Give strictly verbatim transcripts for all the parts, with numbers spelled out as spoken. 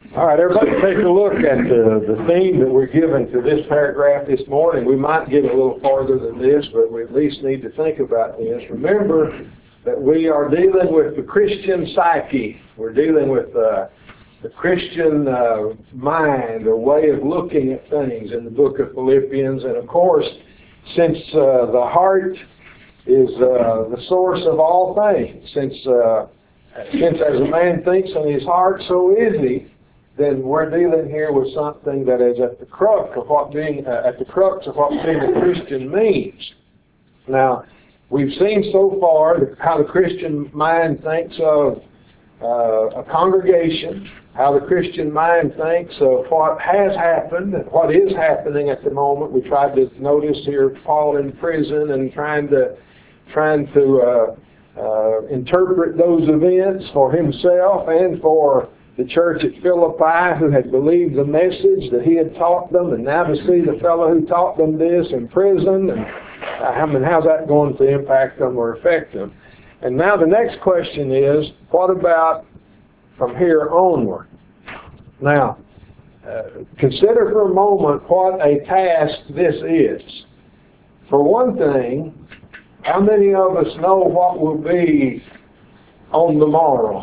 All right, everybody take a look at the, the theme that we're given to this paragraph this morning. We might get a little farther than this, but we at least need to think about this. Remember that we are dealing with the Christian psyche. We're dealing with uh, the Christian uh, mind, or way of looking at things in the book of Philippians. And of course, since uh, the heart is uh, the source of all things, since, uh, since as a man thinks in his heart, so is he, then we're dealing here with something that is at the crux of what being uh, at the crux of what being a Christian means. Now, we've seen so far how the Christian mind thinks of uh, a congregation, how the Christian mind thinks of what has happened, what is happening at the moment. We tried to notice here Paul in prison and trying to trying to uh, uh, interpret those events for himself and for the church at Philippi, who had believed the message that he had taught them, and now to see the fellow who taught them this in prison, and I mean, how's that going to impact them or affect them? And now the next question is, what about from here onward? Now, uh, consider for a moment what a task this is. For one thing, how many of us know what will be on the morrow?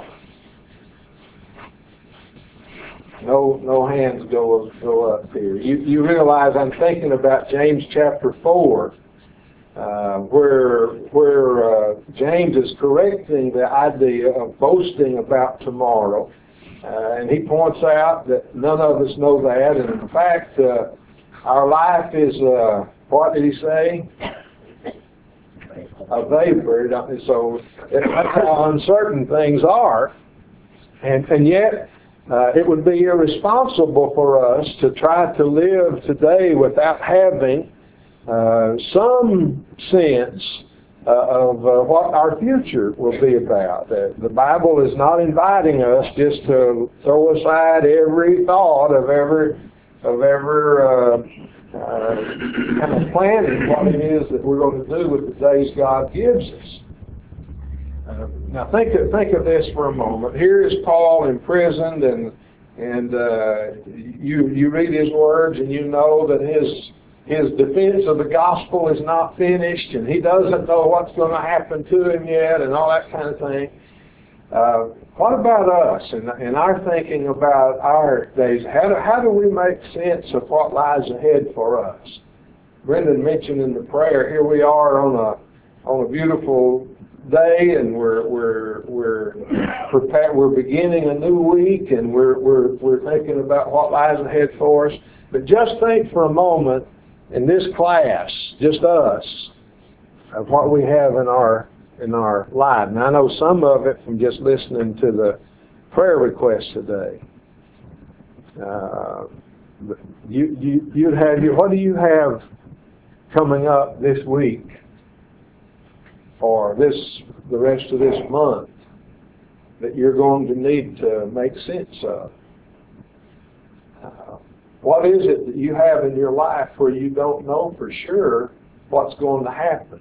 No, no hands go go up here. You you realize I'm thinking about James chapter four, uh, where where uh, James is correcting the idea of boasting about tomorrow, uh, and he points out that none of us know that, and in fact, uh, our life is uh, what did he say? A vapor. So that's how uncertain things are, and and yet. Uh, it would be irresponsible for us to try to live today without having uh, some sense uh, of uh, what our future will be about. Uh, the Bible is not inviting us just to throw aside every thought of every of every uh, uh, kind of planning what it is that we're going to do with the days God gives us. Uh, now think of, think of this for a moment. Here is Paul imprisoned, and and uh, you you read his words, and you know that his his defense of the gospel is not finished, and he doesn't know what's going to happen to him yet, and all that kind of thing. Uh, what about us and, and our thinking about our days? How do, how do we make sense of what lies ahead for us? Brendan mentioned in the prayer, here we are on a on a beautiful day, and we're we're we're prepared. We're beginning a new week, and we're we're we're thinking about what lies ahead for us. But just think for a moment in this class, just us, of what we have in our in our life. And I know some of it from just listening to the prayer requests today. Uh, you you you have you. What do you have coming up this week? Or this, the rest of this month, that you're going to need to make sense of? Uh, what is it that you have in your life where you don't know for sure what's going to happen?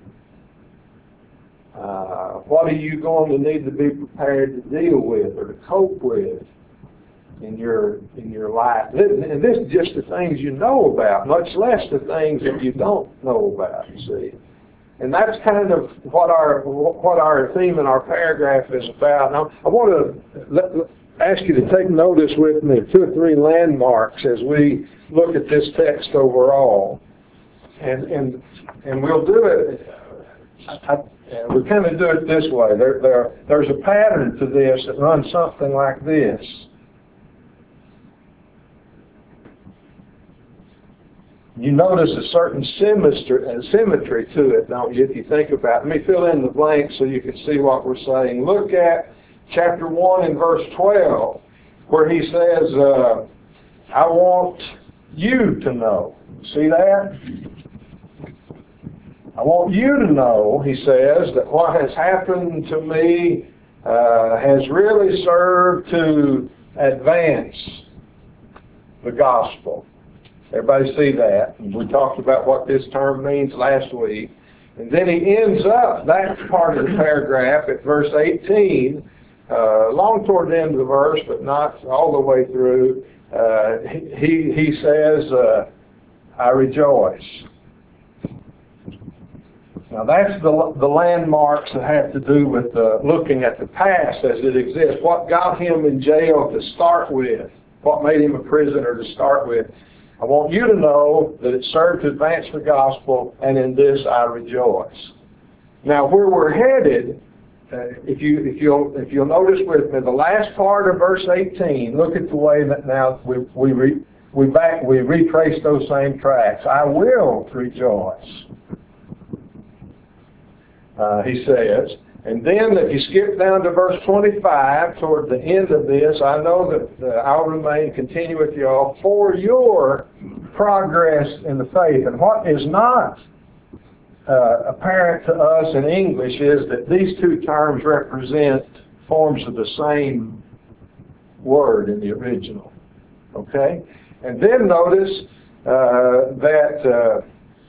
Uh, what are you going to need to be prepared to deal with or to cope with in your in your life? And this is just the things you know about, much less the things that you don't know about, you see. And that's kind of what our what our theme in our paragraph is about. Now, I want to let, let, ask you to take notice with me of two or three landmarks as we look at this text overall, and and and we'll do it. I, I, we kind of do it this way. There, there there's a pattern to this that runs something like this. You notice a certain symmetry, uh, symmetry to it, don't you, if you think about it. Let me fill in the blanks so you can see what we're saying. Look at chapter one and verse twelve, where he says, uh, I want you to know. See that? I want you to know, he says, that what has happened to me uh, has really served to advance the gospel. Everybody see that? We talked about what this term means last week. And then he ends up that part of the paragraph at verse eighteen uh, long toward the end of the verse, but not all the way through, uh, he, he says, uh, I rejoice. Now that's the, the landmarks that have to do with uh, looking at the past as it exists. What got him in jail to start with? What made him a prisoner to start with? I want you to know that it served to advance the gospel, and in this I rejoice. Now where we're headed, uh, if, you, if, you'll, if you'll notice with me, the last part of verse eighteen, look at the way that now we, we, re, we, back, we retrace those same tracks. I will rejoice. Uh, he says, and then if you skip down to verse twenty-five, toward the end of this, I know that uh, I'll remain, continue with you all for your progress in the faith. And what is not uh, apparent to us in English is that these two terms represent forms of the same word in the original. Okay? And then notice uh, that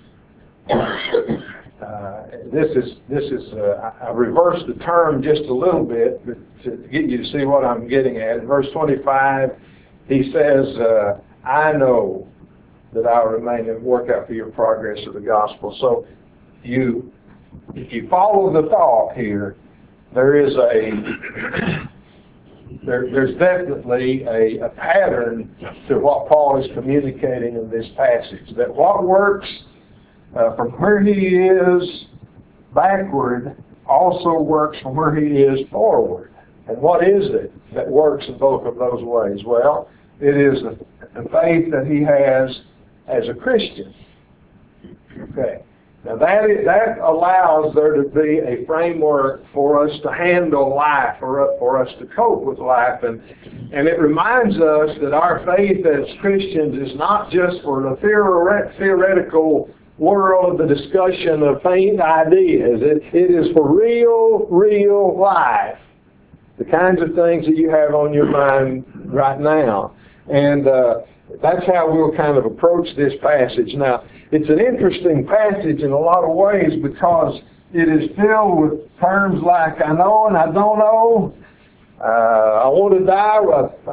uh, Uh, this is, this is uh, I reversed the term just a little bit to get you to see what I'm getting at. In verse twenty-five, he says, uh, I know that I'll remain and work out for your progress of the gospel. So you, if you follow the thought here, there is a, there, there's definitely a, a pattern to what Paul is communicating in this passage. That what works Uh, from where he is backward also works from where he is forward. And what is it that works in both of those ways? Well, it is the, the faith that he has as a Christian. Okay. Now that, is, that allows there to be a framework for us to handle life, for, for us to cope with life. And, and it reminds us that our faith as Christians is not just for the theoretical world of the discussion of faint ideas. It, it is for real, real life. The kinds of things that you have on your mind right now. And uh, that's how we'll kind of approach this passage. Now, it's an interesting passage in a lot of ways because it is filled with terms like I know and I don't know. Uh, I want to die, or I,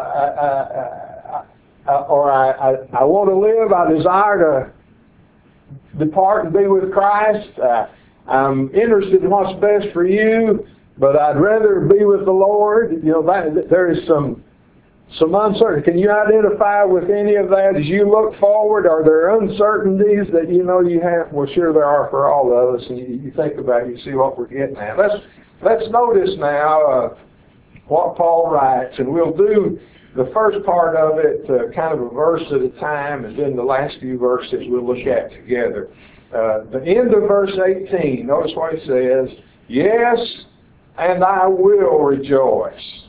I, I, or I, I, I want to live. I desire to depart and be with Christ. Uh, I'm interested in what's best for you, but I'd rather be with the Lord. You know, that, there is some some uncertainty. Can you identify with any of that as you look forward? Are there uncertainties that you know you have? Well, sure there are for all of us. And you, you think about it, you see what we're getting at. Let's let's notice now uh, what Paul writes, and we'll do the first part of it uh, kind of a verse at a time, and then the last few verses we'll look at together. Uh, the end of verse eighteen, notice what he says, yes, and I will rejoice.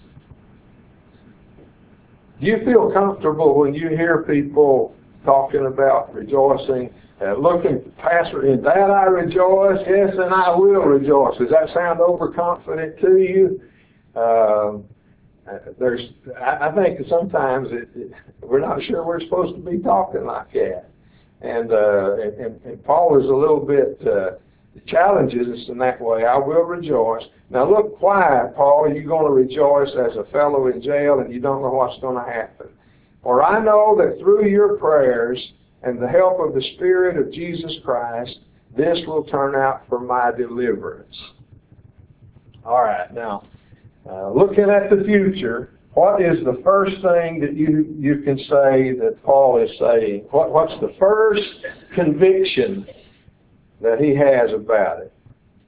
Do you feel comfortable when you hear people talking about rejoicing? Uh, looking past, in that I rejoice, yes, and I will rejoice. Does that sound overconfident to you? Uh, there's, I, I think that sometimes it, it, we're not sure we're supposed to be talking like that. And, uh, and, and Paul is a little bit uh, challenges us in that way. I will rejoice. Now look quiet, Paul. You're going to rejoice as a fellow in jail and you don't know what's going to happen. For I know that through your prayers and the help of the Spirit of Jesus Christ, this will turn out for my deliverance. All right, now, uh, looking at the future, what is the first thing that you, you can say that Paul is saying? What, what's the first conviction that he has about it?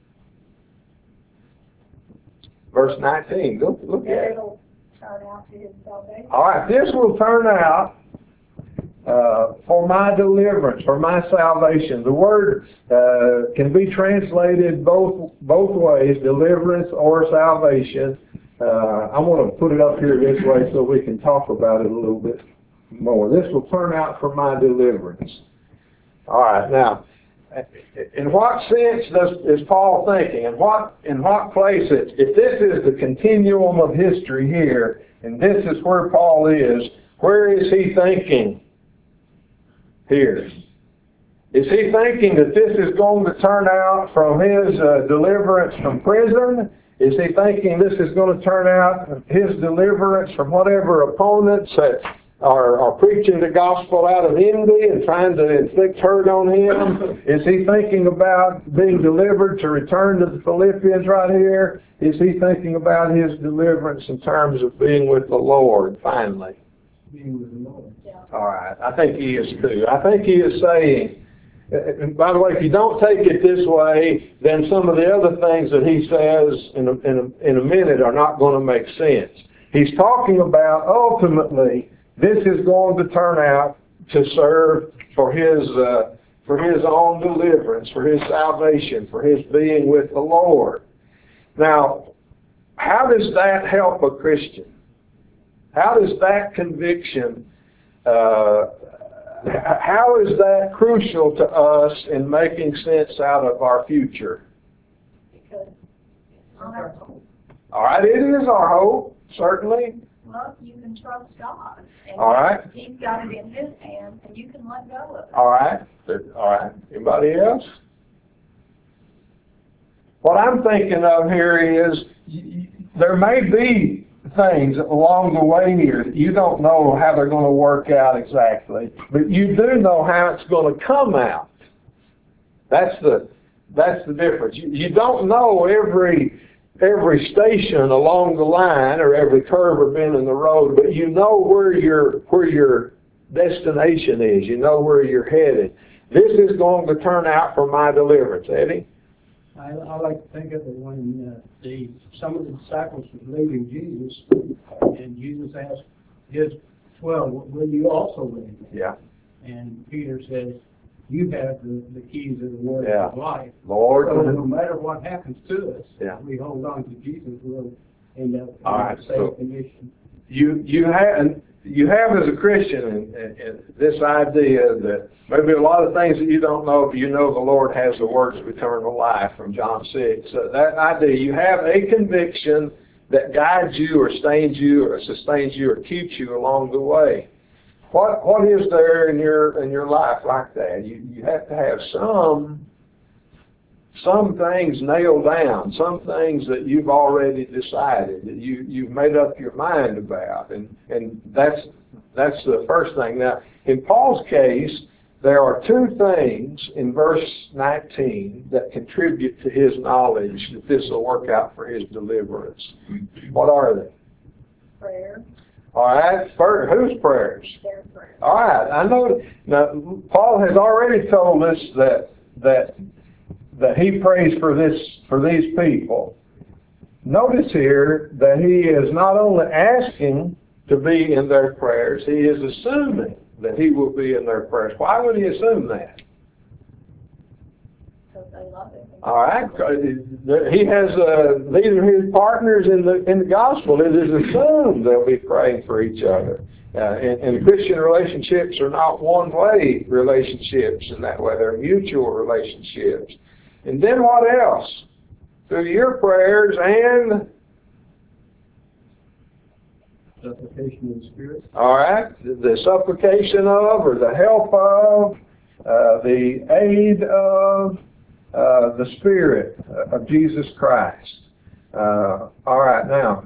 Verse nineteen, look, look at it. It'll turn out to his salvation. All right, this will turn out uh, for my deliverance, for my salvation. The word uh, can be translated both both ways, deliverance or salvation. Uh, I want to put it up here this way so we can talk about it a little bit more. This will turn out for my deliverance. All right, now, in what sense does is Paul thinking? In what in what place? It, if this is the continuum of history here, and this is where Paul is, where is he thinking here? Is he thinking that this is going to turn out from his uh, deliverance from prison? Is he thinking this is going to turn out his deliverance from whatever opponents that are, are preaching the gospel out of envy and trying to inflict hurt on him? Is he thinking about being delivered to return to the Philippians right here? Is he thinking about his deliverance in terms of being with the Lord finally? Being with the Lord. Yeah. All right. I think he is too. I think he is saying, and by the way, if you don't take it this way, then some of the other things that he says in a, in a, in a minute are not going to make sense. He's talking about ultimately this is going to turn out to serve for his uh, for his own deliverance, for his salvation, for his being with the Lord. Now, how does that help a Christian? How does that conviction, uh, how is that crucial to us in making sense out of our future? Because it's not our hope. All right, it is our hope, certainly. Well, you can trust God. And All right. He's got it in His hands, and you can let go of it. All right. All right. Anybody else? What I'm thinking of here is there may be things along the way here that you don't know how they're going to work out exactly, but you do know how it's going to come out. That's the that's the difference. You, you don't know every every station along the line or every curve or bend in the road, but you know where your where your destination is. You know where you're headed. This is going to turn out for my deliverance, Eddie. I, I like to think of it when uh, the some of the disciples were leaving Jesus, and Jesus asked his twelve, "Will you also leave?" Yeah. And Peter says, "You have the, the keys of the word Yeah. of life. Lord. So no matter what happens to us, Yeah. we hold on to Jesus, we'll end up in All right, the same so- condition." You you have you have as a Christian and, and, and this idea that maybe a lot of things that you don't know, but you know the Lord has the words of eternal life from John six. So that idea, you have a conviction that guides you or sustains you or sustains you or keeps you along the way. What what is there in your in your life like that? You you have to have some some things nailed down, some things that you've already decided, that you, you've made up your mind about. And, and that's, that's the first thing. Now, in Paul's case, there are two things in verse nineteen that contribute to his knowledge that this will work out for his deliverance. What are they? Prayer, All right, first, whose prayers? their prayer. All right, I know. Now, Paul has already told us that that that he prays for this for these people. Notice here that he is not only asking to be in their prayers, he is assuming that he will be in their prayers. Why would he assume that? Because they love Him. All right, he has uh, these are his partners in the in the gospel. It is assumed they'll be praying for each other. Uh, and, and Christian relationships are not one-way relationships in that way. They're mutual relationships. And then what else? Through your prayers and Supplication of the Spirit. all right, the, the supplication of, or the help of, uh, the aid of uh, the Spirit of Jesus Christ. Uh, all right, now,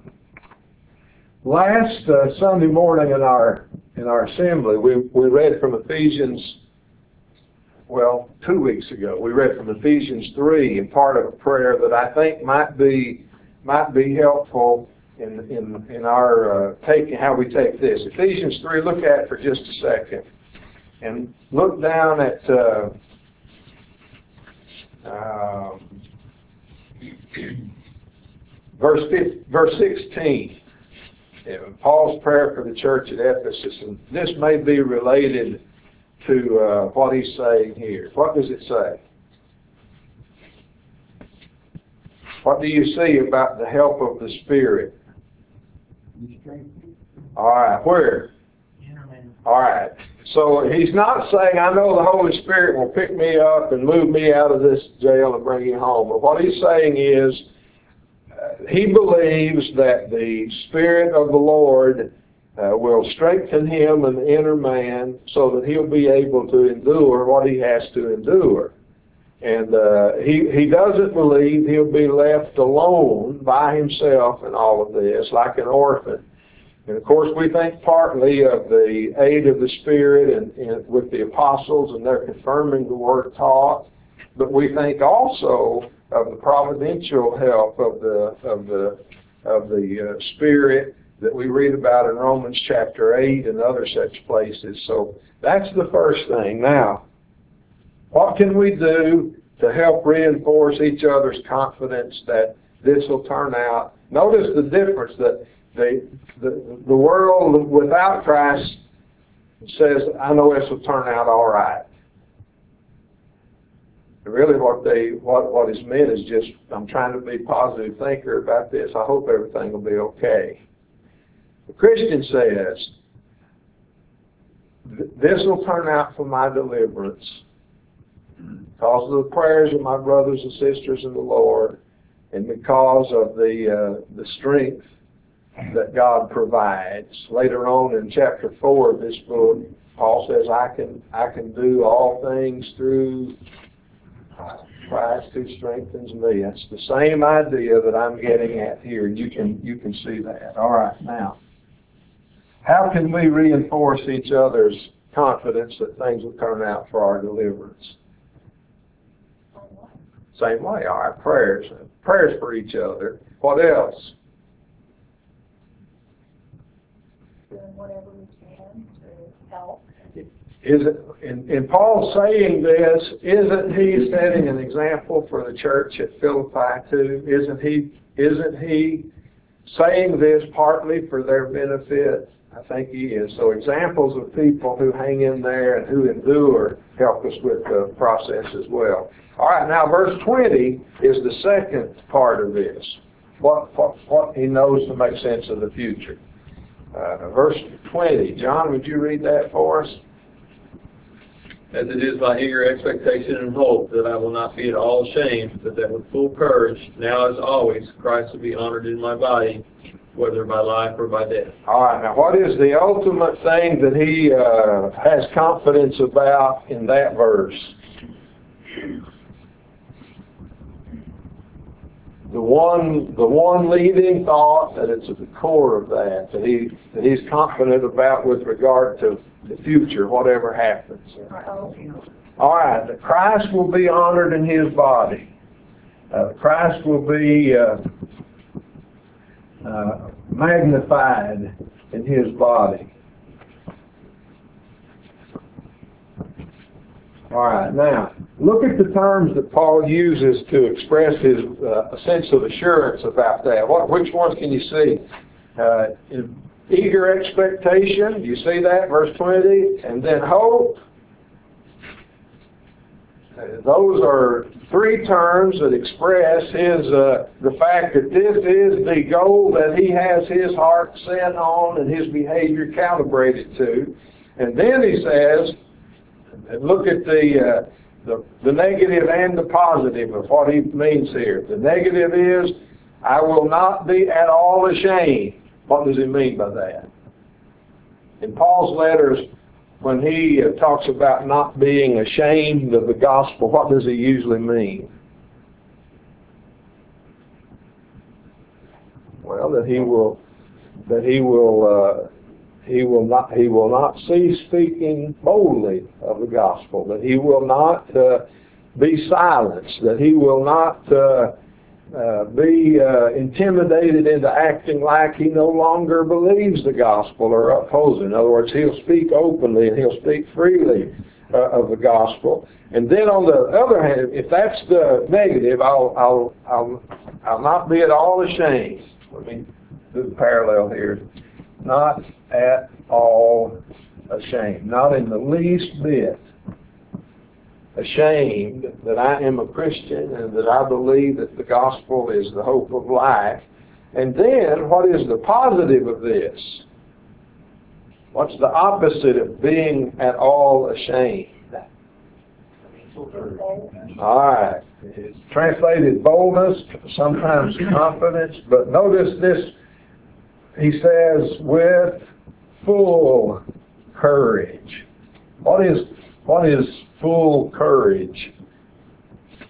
last uh, Sunday morning in our in our assembly, we we read from Ephesians. Well, two weeks ago, we read from Ephesians three, and part of a prayer that I think might be might be helpful in in in our uh, taking how we take this. Ephesians three. Look at it for just a second, and look down at uh, um, verse fifteen, verse sixteen. Yeah, Paul's prayer for the church at Ephesus, and this may be related to uh, what he's saying here. What does it say? What do you see about the help of the Spirit? Be strengthened. All right, where? Inner man. All right. So he's not saying, I know the Holy Spirit will pick me up and move me out of this jail and bring me home. But what he's saying is, uh, he believes that the Spirit of the Lord Uh, will strengthen him and the inner man so that he'll be able to endure what he has to endure. And uh, he, he doesn't believe he'll be left alone by himself in all of this, like an orphan. And of course, we think partly of the aid of the Spirit and, and with the apostles, and they're confirming the word taught. But we think also of the providential help of the of the of the uh, Spirit that we read about in Romans chapter eight and other such places. So that's the first thing. Now, what can we do to help reinforce each other's confidence that this will turn out? Notice the difference that the, the, the world without Christ says, I know this will turn out all right. Really what they what, what is meant is just, I'm trying to be a positive thinker about this. I hope everything will be okay. The Christian says, this will turn out for my deliverance because of the prayers of my brothers and sisters in the Lord, and because of the uh, the strength that God provides. Later on in chapter four of this book, Paul says, I can I can do all things through Christ who strengthens me. That's the same idea that I'm getting at here. You can you can see that. All right, now, how can we reinforce each other's confidence that things will turn out for our deliverance? Same way, all right, prayers. Prayers for each other. What else? Doing whatever we can to help. Is it, in, in Paul saying this, isn't he setting an example for the church at Philippi too? Isn't he, isn't he saying this partly for their benefit? I think he is. So examples of people who hang in there and who endure help us with the process as well. All right, now verse twenty is the second part of this. What, what, what he knows to make sense of the future. Uh, verse twenty. John, would you read that for us? As it is my eager expectation and hope that I will not be at all ashamed, but that with full courage, now as always, Christ will be honored in my body, whether by life or by death. All right, now what is the ultimate thing that he uh, has confidence about in that verse? The one, the one leading thought that it's at the core of that, that he that he's confident about with regard to the future, whatever happens. All right, that Christ will be honored in his body. Uh, Christ will be uh, uh, magnified in his body. All right, now, look at the terms that Paul uses to express his uh, a sense of assurance about that. What, which ones can you see? Uh, eager expectation, do you see that? Verse twenty. And then hope. Uh, those are three terms that express his uh, the fact that this is the goal that he has his heart set on and his behavior calibrated to. And then he says, and look at the, uh, the the negative and the positive of what he means here. The negative is, I will not be at all ashamed. What does he mean by that? In Paul's letters, when he uh, talks about not being ashamed of the gospel, what does he usually mean? Well, that he will that he will. Uh, He will not. He will not cease speaking boldly of the gospel. That he will not uh, be silenced. That he will not uh, uh, be uh, intimidated into acting like he no longer believes the gospel or upholds it. In other words, he'll speak openly and he'll speak freely uh, of the gospel. And then on the other hand, if that's the negative, I'll I'll I'll I'll not be at all ashamed. Let me do the parallel here. Not at all ashamed. Not in the least bit ashamed that I am a Christian and that I believe that the gospel is the hope of life. And then, what is the positive of this? What's the opposite of being at all ashamed? All right. It's translated boldness, sometimes confidence, but notice this. He says, with full courage. What is what is full courage?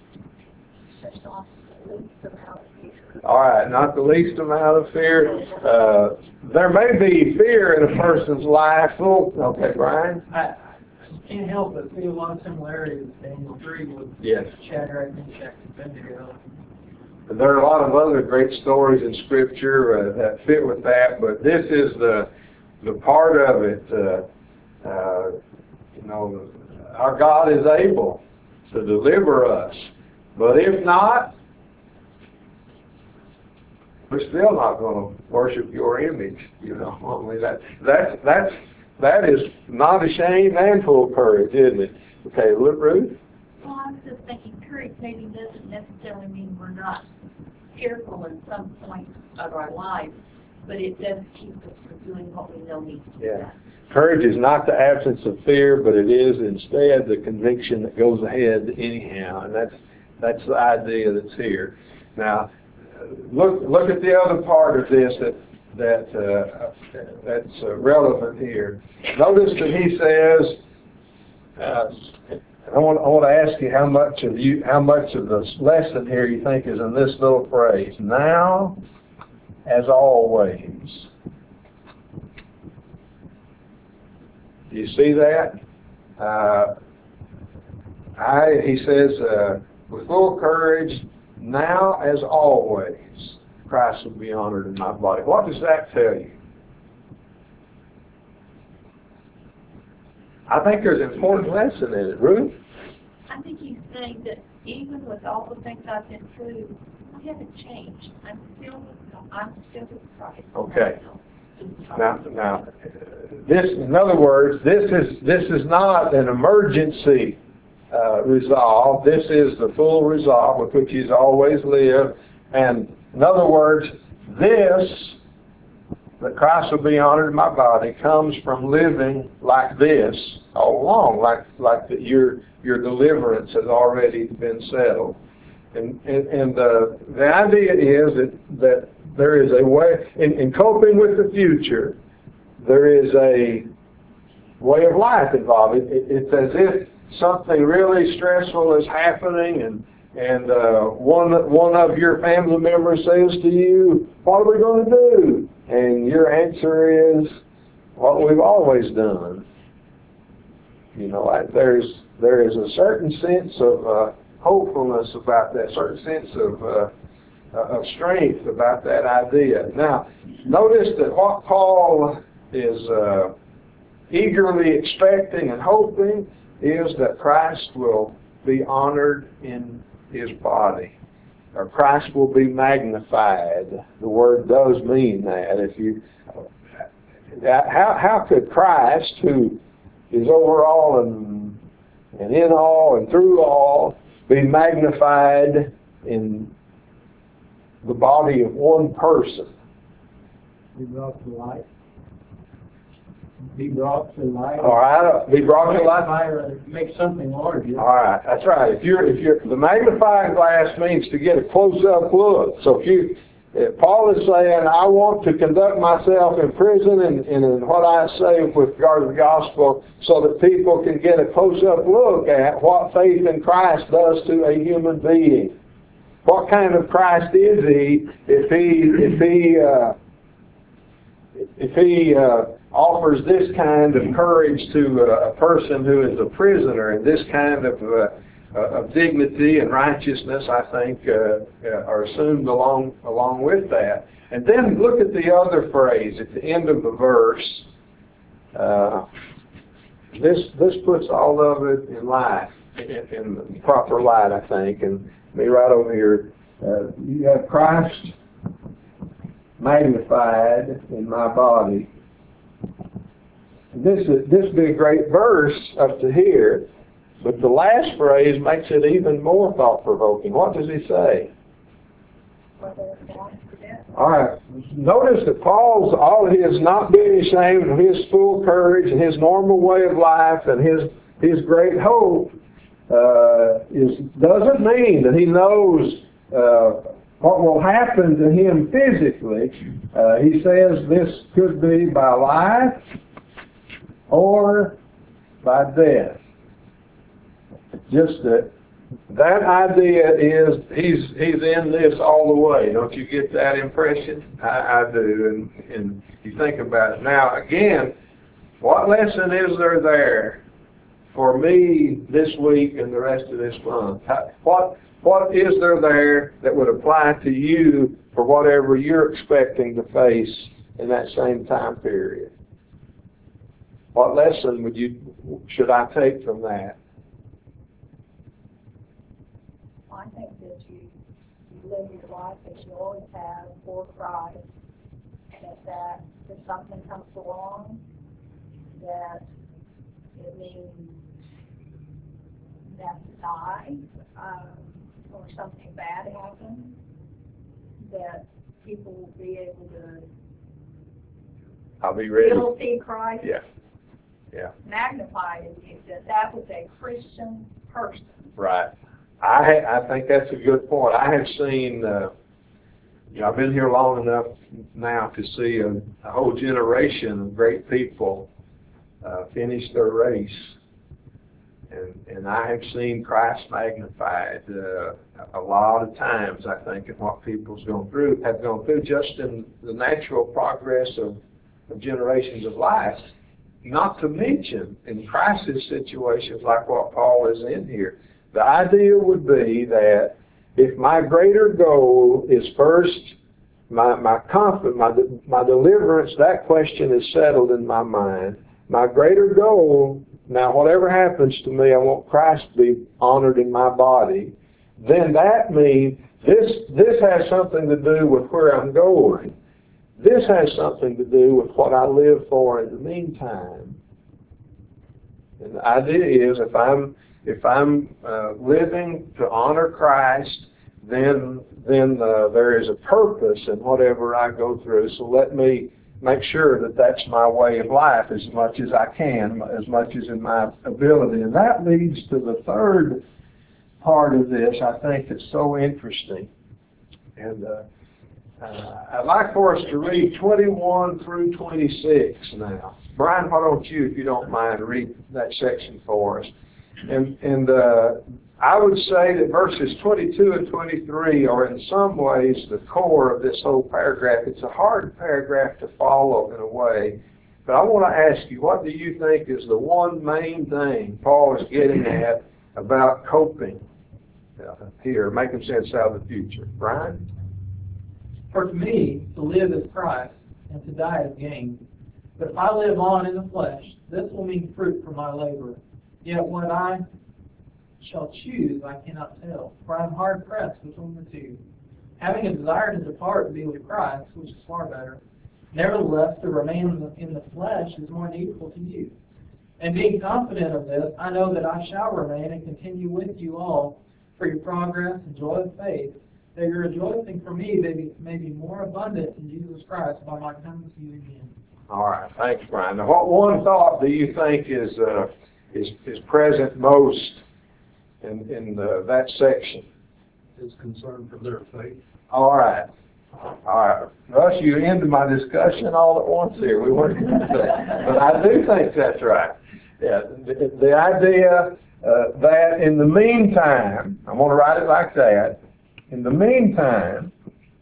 All right, not the least amount of fear. Uh, there may be fear in a person's life. Oh, okay, Brian? I I can't help but see a lot of similarities with Daniel three with Yes. Shadrach, Meshach, and Abednego. There are a lot of other great stories in Scripture uh, that fit with that, but this is the the part of it. Uh, uh, you know, our God is able to deliver us, but if not, we're still not going to worship your image. You know, I mean that that's that's that is not a shame and full of courage, isn't it? Okay, look, Ruth. Well, I was just thinking courage maybe doesn't necessarily mean we're not fearful in some point of our life, but it does keep us from doing what we know needs to be Yeah. done. Courage is not the absence of fear, but it is instead the conviction that goes ahead anyhow, and that's that's the idea that's here. Now, look look at the other part of this that that uh, that's uh, relevant here. Notice that he says. Uh, I want, I want to ask you how much of you, how much of this lesson here you think is in this little phrase, now as always. Do you see that? Uh, I, he says, uh, with full courage, now as always, Christ will be honored in my body. What does that tell you? I think there's an important lesson in it, Ruth. I think he's saying that even with all the things I've been through, I haven't changed. I'm still, I'm still with Christ. Okay. Now, now, this, in other words, this is this is not an emergency uh, resolve. This is the full resolve with which he's always lived. And in other words, this, that Christ will be honored in my body, comes from living like this all along, like like that your your deliverance has already been settled. And and, and uh, the idea is that that there is a way in, in coping with the future. There is a way of life involved. It, it, it's as if something really stressful is happening, and and uh, one one of your family members says to you, "What are we going to do?" And your answer is, "What we've always done." You know, like there's there is a certain sense of uh, hopefulness about that, certain sense of uh, of strength about that idea. Now, notice that what Paul is uh, eagerly expecting and hoping is that Christ will be honored in his body, or Christ will be magnified. The word does mean that. If you, how how could Christ, who is over all and and in all and through all, be magnified in the body of one person? Be brought to life. Be brought to life. All right, be brought to life. Fire, make something larger. All right, that's right. If you're, if you're, the magnifying glass means to get a close-up look. So if you, if Paul is saying, I want to conduct myself in prison and, and in what I say with regard to the gospel, so that people can get a close-up look at what faith in Christ does to a human being. What kind of Christ is he if he if he uh, if he uh, offers this kind of courage to uh, a person who is a prisoner, and this kind of uh, of dignity and righteousness, I think, uh, are assumed along along with that. And then look at the other phrase at the end of the verse. Uh, this this puts all of it in light, in, in the proper light, I think. And me right over here, uh, you have Christ magnified in my body. This is this would be a great verse up to here, but the last phrase makes it even more thought-provoking. What does he say? All right. Notice that Paul's all his not being ashamed of his full courage and his normal way of life and his his great hope uh, is doesn't mean that he knows uh, what will happen to him physically. Uh, he says this could be by life or by death. Just that that idea is, he's, he's in this all the way. Don't you get that impression? I, I do, and, and you think about it. Now, again, what lesson is there there for me this week and the rest of this month? How, what, what is there there that would apply to you for whatever you're expecting to face in that same time period? What lesson would you, should I take from that? I think that you, you live your life as you always have for Christ, and if that, if something comes along, that it means you have to die, um, or something bad happens, that people will be able to I'll be ready. still see Christ Yeah. Yeah. magnified in you, that that was a Christian person. Right. I I think that's a good point. I have seen, uh, you know, I've been here long enough now to see a, a whole generation of great people uh, finish their race. And, and I have seen Christ magnified uh, a lot of times, I think, in what people's gone through, have gone through just in the natural progress of, of generations of life. Not to mention in crisis situations like what Paul is in here. The idea would be that if my greater goal is first my my comfort, my my deliverance, that question is settled in my mind. My greater goal, now whatever happens to me, I want Christ to be honored in my body. Then that means this this has something to do with where I'm going. This has something to do with what I live for in the meantime. And the idea is if I'm if I'm uh, living to honor Christ, then then uh, there is a purpose in whatever I go through. So let me make sure that that's my way of life as much as I can, as much as in my ability. And that leads to the third part of this, I think, that's so interesting. And uh, uh, I'd like for us to read twenty-one through twenty-six now. Brian, why don't you, if you don't mind, read that section for us. And, and uh, I would say that verses twenty-two and twenty-three are in some ways the core of this whole paragraph. It's a hard paragraph to follow in a way. But I want to ask you, what do you think is the one main thing Paul is getting at about coping uh, here, making sense out of the future? Brian? For to me, to live is Christ, and to die is gain. But if I live on in the flesh, this will mean fruit for my labor. Yet what I shall choose I cannot tell, for I am hard pressed between the two, having a desire to depart and be with Christ, which is far better. Nevertheless, to remain in the, in the flesh is more needful to you. And being confident of this, I know that I shall remain and continue with you all for your progress and joy of faith, that your rejoicing for me may be, may be more abundant in Jesus Christ by my coming to you again. All right, thanks, Brian. Now, what one thought do you think is uh, is is present most in in the, that section? His concern for their faith. All right, all right. Russ, you ended my discussion all at once here. We weren't going to say, but I do think that's right. Yeah, the, the idea uh, that in the meantime, I'm going to write it like that. In the meantime,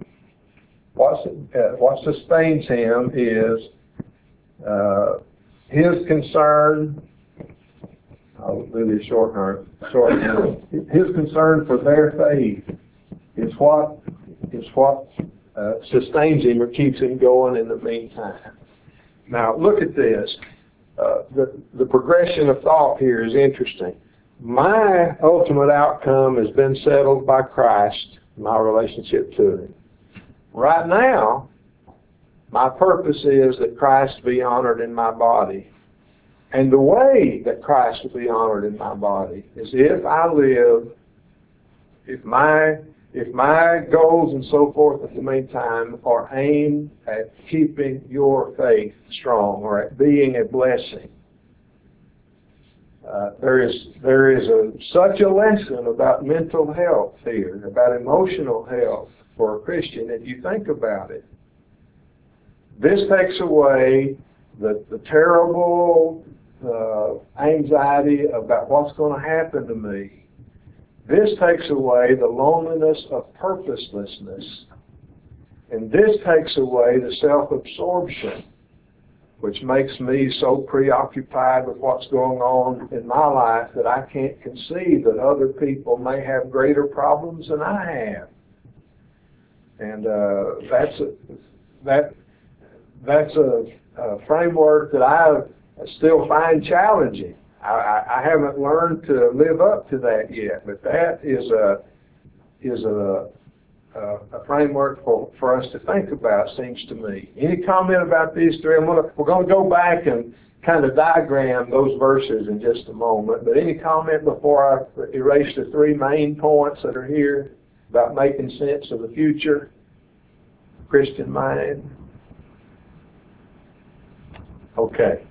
what uh, what sustains him is uh, his concern. I'll do this short, short. His concern for their faith is what is what uh, sustains him or keeps him going in the meantime. Now, look at this. Uh, the the progression of thought here is interesting. My ultimate outcome has been settled by Christ, my relationship to Him. Right now, my purpose is that Christ be honored in my body. And the way that Christ will be honored in my body is if I live, if my if my goals and so forth at the meantime are aimed at keeping your faith strong or at being a blessing. Uh, there is there is a, such a lesson about mental health here, about emotional health for a Christian, if you think about it. This takes away the, the terrible uh, anxiety about what's going to happen to me. This takes away the loneliness of purposelessness. And this takes away the self-absorption, which makes me so preoccupied with what's going on in my life that I can't conceive that other people may have greater problems than I have. And uh, that's a, that that's a, a framework that I still find challenging. I, I haven't learned to live up to that yet, but that is a is a a, a framework for, for us to think about, seems to me. Any comment about these three? I'm gonna, we're going to go back and kind of diagram those verses in just a moment, but any comment before I erase the three main points that are here about making sense of the future Christian mind? Okay.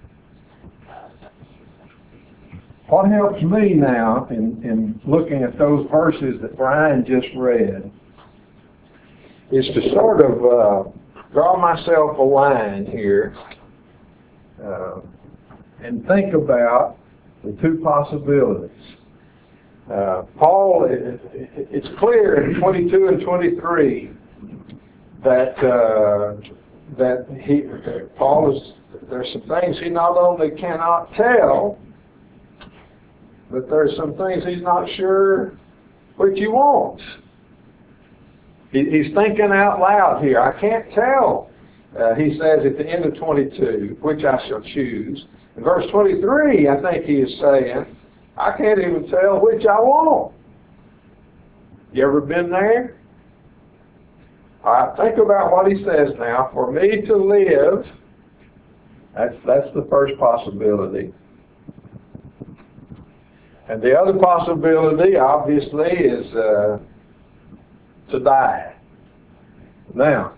What helps me now in, in looking at those verses that Brian just read is to sort of uh, draw myself a line here uh, and think about the two possibilities. Uh, Paul, it, it's clear in twenty-two and twenty-three that uh, that he, Paul is, there's some things he not only cannot tell, but there's some things he's not sure which he wants. He, he's thinking out loud here. I can't tell, uh, he says at the end of twenty-two, which I shall choose. In verse twenty-three, I think he is saying, I can't even tell which I want. You ever been there? All right, think about what he says now. For me to live, that's, that's the first possibility. And the other possibility, obviously, is uh, to die. Now,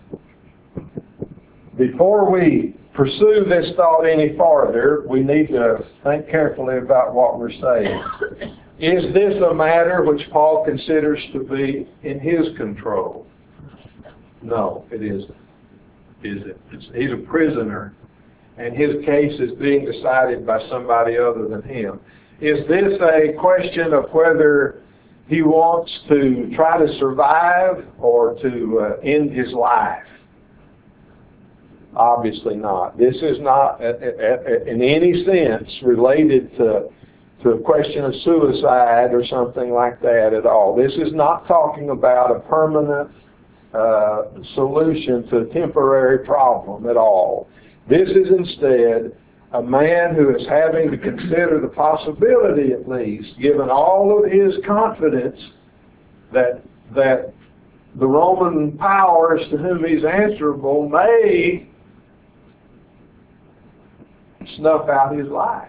before we pursue this thought any farther, we need to think carefully about what we're saying. Is this a matter which Paul considers to be in his control? No, it isn't. Is it? It's, he's a prisoner, and his case is being decided by somebody other than him. Is this a question of whether he wants to try to survive or to uh, end his life? Obviously not. This is not, uh, uh, in any sense, related to, to a question of suicide or something like that at all. This is not talking about a permanent uh, solution to a temporary problem at all. This is instead a man who is having to consider the possibility, at least, given all of his confidence that that the Roman powers to whom he's answerable may snuff out his life.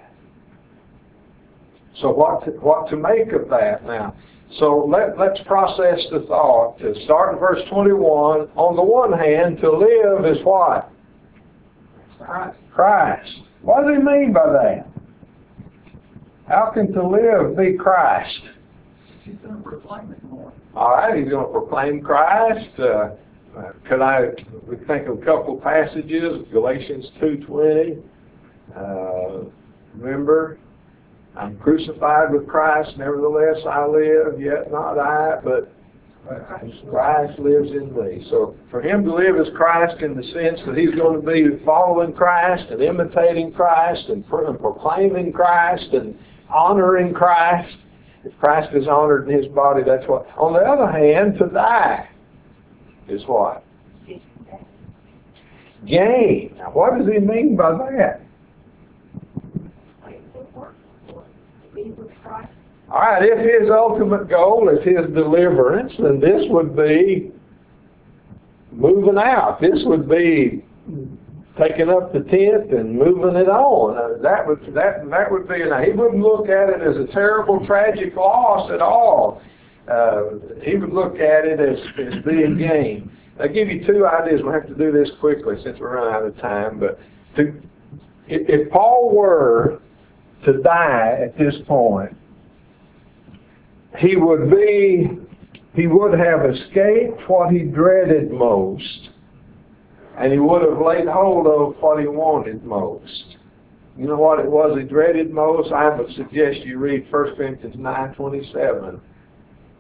So what to, what to make of that now? So let, let's process the thought. To start in verse twenty-one, on the one hand, to live is what? Christ. Christ. What does he mean by that? How can to live be Christ? He's going to proclaim it more. All right, he's going to proclaim Christ. Uh, uh, could I we think of a couple passages? Galatians two twenty. Uh, remember, I'm crucified with Christ, nevertheless I live, yet not I, but Christ lives in me. So for him to live as Christ in the sense that he's going to be following Christ and imitating Christ and proclaiming Christ and honoring Christ. If Christ is honored in his body, that's what. On the other hand, to die is what? Gain. Now what does he mean by that? All right, if his ultimate goal is his deliverance, then this would be moving out. This would be taking up the tent and moving it on. Uh, that would that that would be. Now, he wouldn't look at it as a terrible, tragic loss at all. Uh, he would look at it as, as being gain. I'll give you two ideas. We'll have to do this quickly since we're running out of time. But to, if Paul were to die at this point, he would be, he would have escaped what he dreaded most, and he would have laid hold of what he wanted most. You know what it was he dreaded most? I would suggest you read First Corinthians nine twenty-seven.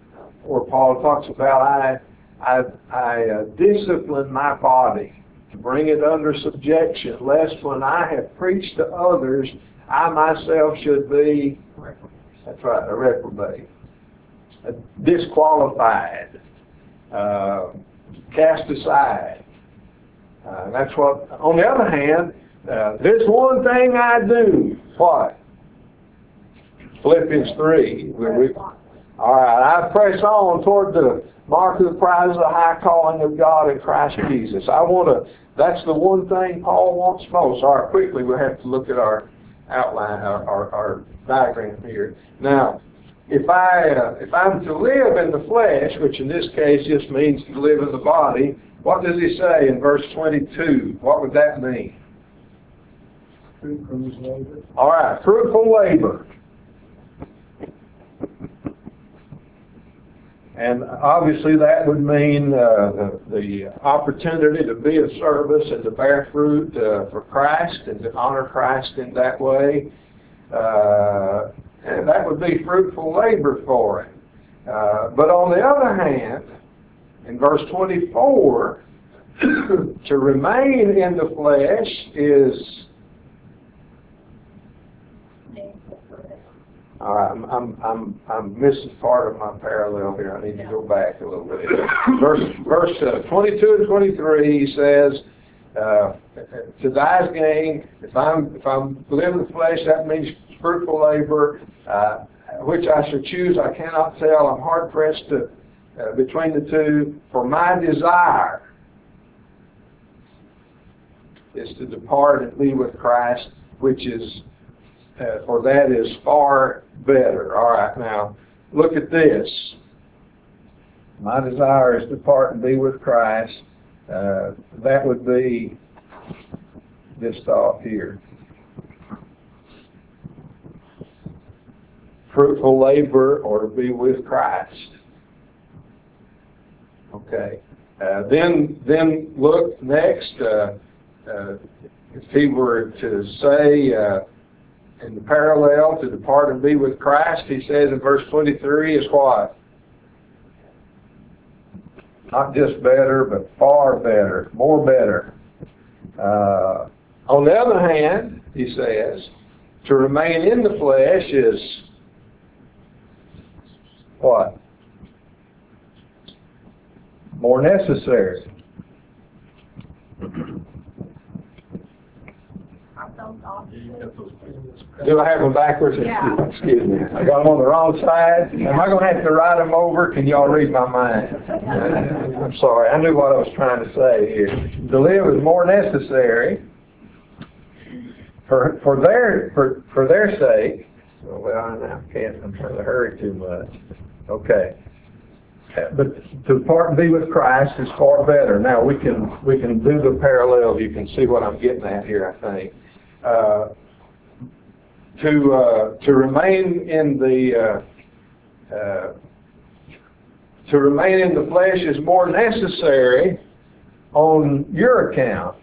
where Paul talks about I, I, I uh, discipline my body to bring it under subjection, lest when I have preached to others, I myself should be, that's right, a reprobate, a disqualified, uh, cast aside. Uh, that's what, on the other hand, uh, this one thing I do, what? Philippians three. We, we, all right, I press on toward the mark of the prize of the high calling of God in Christ Jesus. I want to, that's the one thing Paul wants most. All right, quickly, we have to look at our outline, our, our, our diagram here. Now, if, I, uh, if I'm to live in the flesh, which in this case just means to live in the body, what does he say in verse twenty-two? What would that mean? Fruitful labor. All right, fruitful labor. And obviously that would mean uh, the, the opportunity to be of service and to bear fruit uh, for Christ and to honor Christ in that way. Uh, and that would be fruitful labor for him. Uh, but on the other hand, in verse twenty-four, to remain in the flesh is... All right, I'm, I'm, I'm, I'm missing part of my parallel here. I need to go back a little bit. Verse, verse uh, twenty-two and twenty-three, he says, uh, to die is gain. If I'm, if I'm living in the flesh, that means fruitful labor, uh, which I should choose, I cannot tell. I'm hard pressed to, uh, between the two. For my desire is to depart and be with Christ, which is Uh, for that is far better. All right, now look at this. My desire is to depart and be with Christ. Uh, that would be this thought here. Fruitful labor or to be with Christ. Okay. Uh, then, then look next. Uh, uh, if he were to say, uh, in the parallel, to depart and be with Christ, he says in verse twenty-three is what? Not just better, but far better, more better. Uh, on the other hand, he says, to remain in the flesh is what? More necessary. Do I have them backwards? Yeah. Excuse me. I got them on the wrong side. Am I going to have to write them over? Can y'all read my mind? I'm sorry. I knew what I was trying to say here. To live is more necessary for for their for for their sake. Well, I can't. I'm trying to hurry too much. Okay. But to depart and be with Christ is far better. Now we can we can do the parallel. You can see what I'm getting at here, I think. Uh, to uh, to remain in the uh, uh, to remain in the flesh is more necessary on your account.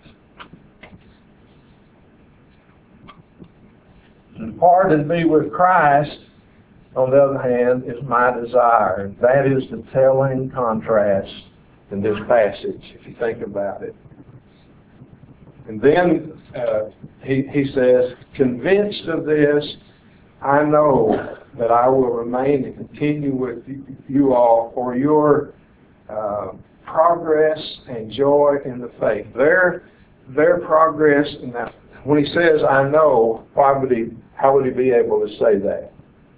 To depart and be with Christ, on the other hand, is my desire. That is the telling contrast in this passage, if you think about it. And then uh, he, he says, convinced of this, I know that I will remain and continue with you all for your uh, progress and joy in the faith. Their, their progress, and that, when he says, I know, why would he, how would he be able to say that?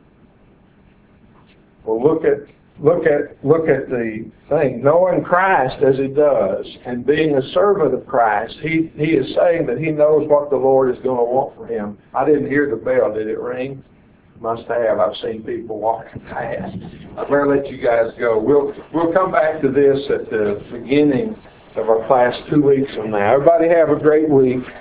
Well, look at look at look at the thing. Knowing Christ as he does, and being a servant of Christ, he he is saying that he knows what the Lord is going to want for him. I didn't hear the bell. Did it ring? Must have. I've seen people walking past. I better let you guys go. We'll we'll come back to this at the beginning of our class two weeks from now. Everybody have a great week.